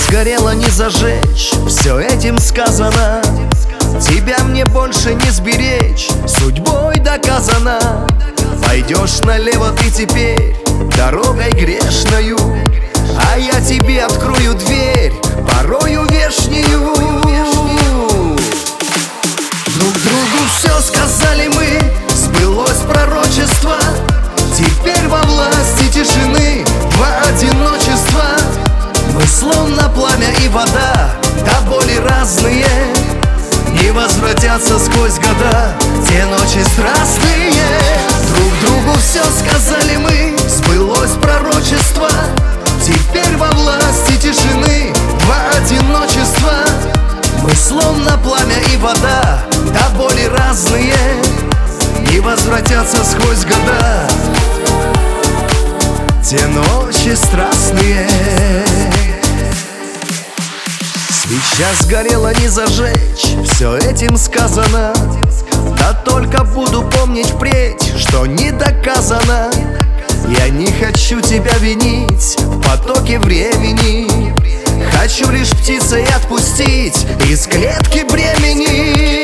сгорело не зажечь, все этим сказано. Тебя мне больше не сберечь, судьбой доказано. Пойдешь налево ты теперь дорогой грешною, а я тебе открою дверь, порою вешнюю. Друг другу все сказали мы, сбылось пророчество. Теперь во власти тишины, во одиночество. Мы словно пламя и вода, до боли разные. Не возвратятся сквозь года те ночи страстные. Друг другу все сказали мы, сбылось пророчество. Теперь во власти тишины, во одиночество. Мы словно пламя и вода, до боли разные. Не возвратятся сквозь года те ночи страстные. Свеча сгорела не зажечь, все этим сказано. Да только буду помнить впредь, что не доказано. Я не хочу тебя винить в потоке времени. Хочу лишь птицей отпустить из клетки бремени.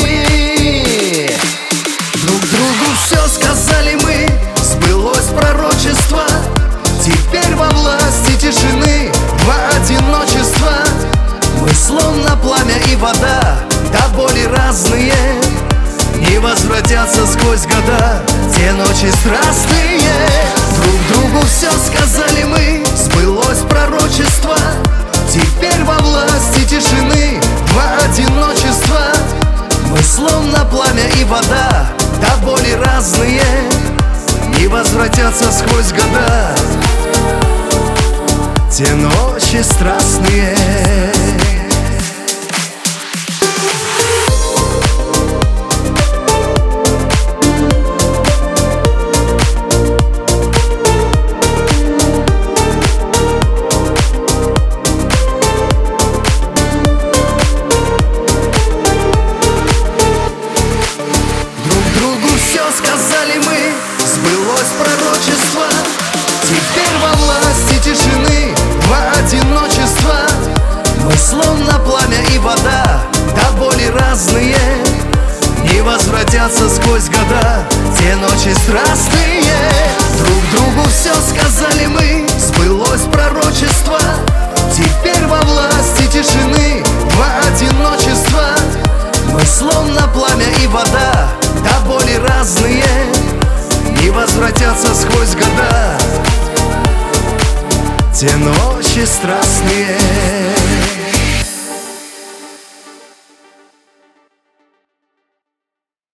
Друг другу все сказали мы, сбылось пророчество. Теперь во власти тишины, во одиночество. Мы словно пламя и вода, до боли разные. Не возвратятся сквозь года те ночи страстные. Друг другу все сказали мы, сбылось пророчество. Теперь во власти тишины, во одиночество. Мы словно пламя и вода, до боли разные. Не возвратятся сквозь года те ночи страстные. Сказали мы, сбылось пророчество. Теперь во власти тишины, во одиночество. Мы словно пламя и вода, до боли разные. Не возвратятся сквозь года те ночи страстные. Друг другу все сказали мы, сбылось пророчество. Теперь во власти тишины, во одиночество. Мы словно пламя и вода, до боли разные. Не возвратятся сквозь года те ночи страстные.